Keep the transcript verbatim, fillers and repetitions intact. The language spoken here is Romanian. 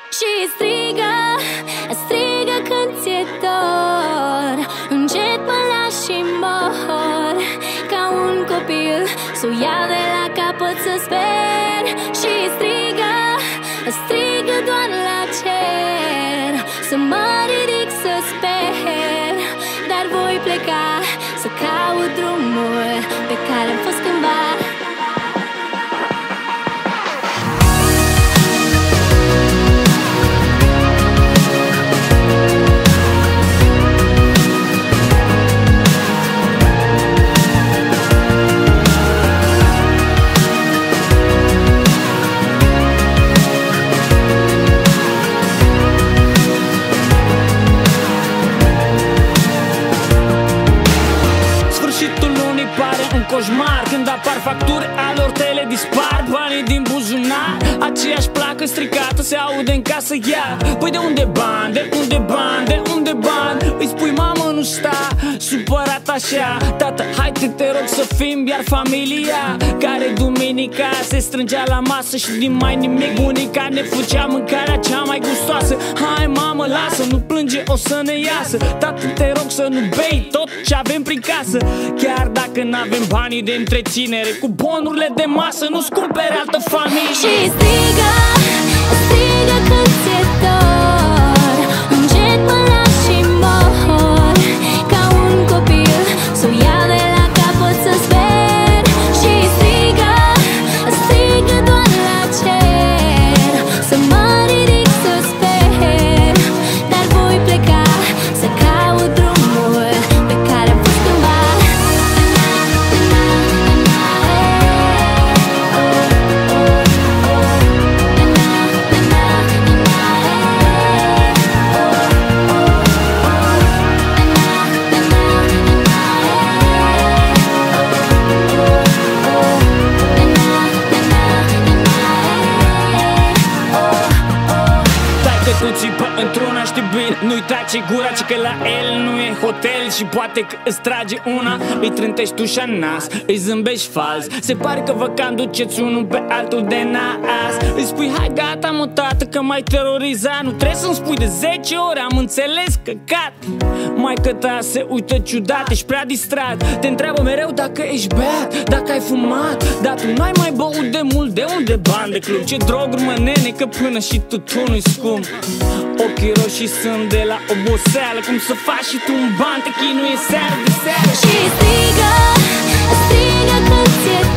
Și strigă, strigă când ți-e dor. Încet mă lași și mor ca un copil, s-o iau de la capăt să sper. Și strigă, strigă doar la cer, să mă ridic să sper. Dar voi pleca să caut drumul pe care am fost cândva. Coșmar, când apar facturi, alor tele dispar, banii din buzunar. Aceeași placă stricată se aude în casă iar. Păi de unde bani, de unde bani, de unde bani? Îi spui mamă nu sta supărat așa. Tată, haide te rog să fim iar familia care duminica se strângea la masă și din mai nimic. Bunica ne făcea mâncarea cea mai gustoasă. Hai mamă lasă, nu plânge, o să ne iasă. Tată te rog să nu bei tot ce avem prin casă. Chiar dacă n-avem banii de întreținere, cu bonurile de masă nu-ți cumpere altă familie. Și strigă, strigă când ți-e dor. Încet mă lași și mor ca un copil, s-o iau de la capăt să sper. Și strigă, strigă doar la cer, să mă ridic să sper. Dar voi pleca să caut drumul pe care am fost cândva. Tu țipă într-una, știi bine, nu-i tace gura, ci că la el nu e hotel. Și poate că îți trage una, îi trântești tușa nas, îi zâmbești fals. Se pare că vă cam duceți unul pe altul de nas. Îi spui hai gata mă tată că m-ai terorizat. Nu trebuie să-mi spui de zece ori, am înțeles căcat. Maică ta se uită ciudat, ești prea distrat. Te întreabă mereu dacă ești beat, dacă ai fumat. Dar tu n-ai mai băut de mult, de unde bani de club? Ce droguri mă nene, că până și tutunul-i scump. Ochii roșii sunt de la oboseală. Cum să faci și tu un ban, te chinuie seară de seară. Și strigă, strigă când ți-e